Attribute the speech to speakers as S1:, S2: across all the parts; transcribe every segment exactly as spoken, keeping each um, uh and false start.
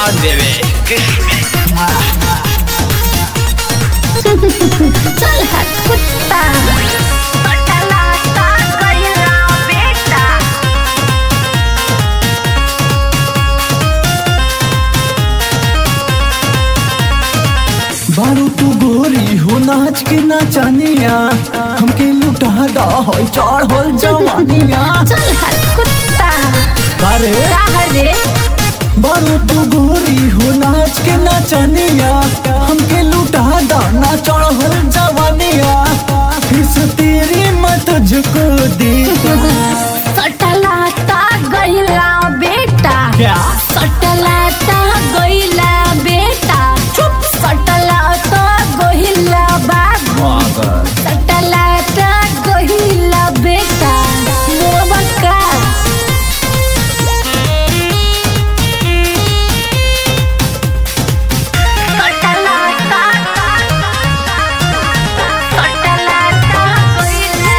S1: जान देवे
S2: चल हट कुत्ता पटलाता गइला बेटा
S3: बारू तू गोरी हो नाच के नाचनिया हमके लुटा दा हो चढ़ल जवानिया।
S2: चल हट कुत्ता
S3: अरे
S2: रे
S3: बारू तू गोरी हो नाच के नाचनिया हमके लुटा दा ना चढ़ल जवानिया फिस तेरी मत झुको दी
S2: सटलाता गइला बेटा
S3: क्या
S2: सटलाता गइला बेटा चुप सटलाता गइला बाबू सटलाता गइला बेटा मोबका सटलाता सटलाता गइला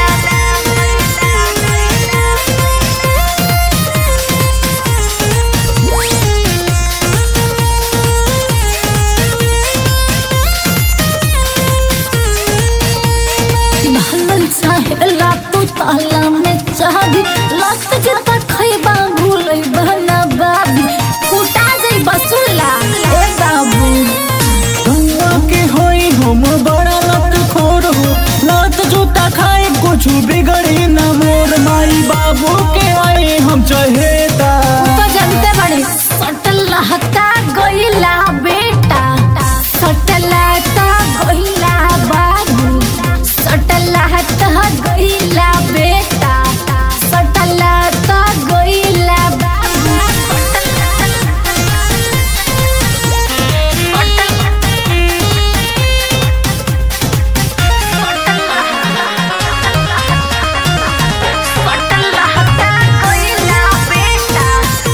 S2: महल चाहेला तू ताला में चाबी लत जता खैबा भूलै बना बाबी फुटा जाई बसुला ए बाबू
S3: गंगा के होई हम बड़ा लत खोर हो लत जूता खाए कुछ बिगड़ी न मोर माई बाबू के आए हम चहेता
S2: तो जानते बड़े सटलहता गइला बेटा सटलहता गइला बाबू सटलहता गइला बेटा सटलहता गइला बाबू सटलहता गइला बेटा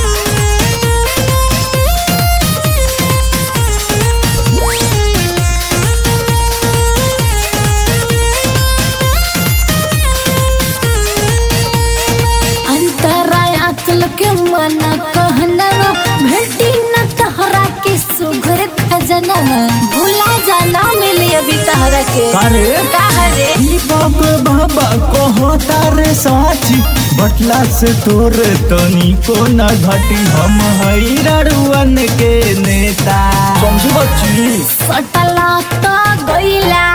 S2: अंतराया चल के मना कहना भेटी न तहरा के सुघर खजना भूला जाना मिली अभी तहरा के
S3: अरे
S2: कहरे
S3: ई बाप बाबा कहता रे साची बटला से तोर तनी को न घटी हम हई रड़ुअन के नेता समझ बच्ची
S2: सटला तो गइला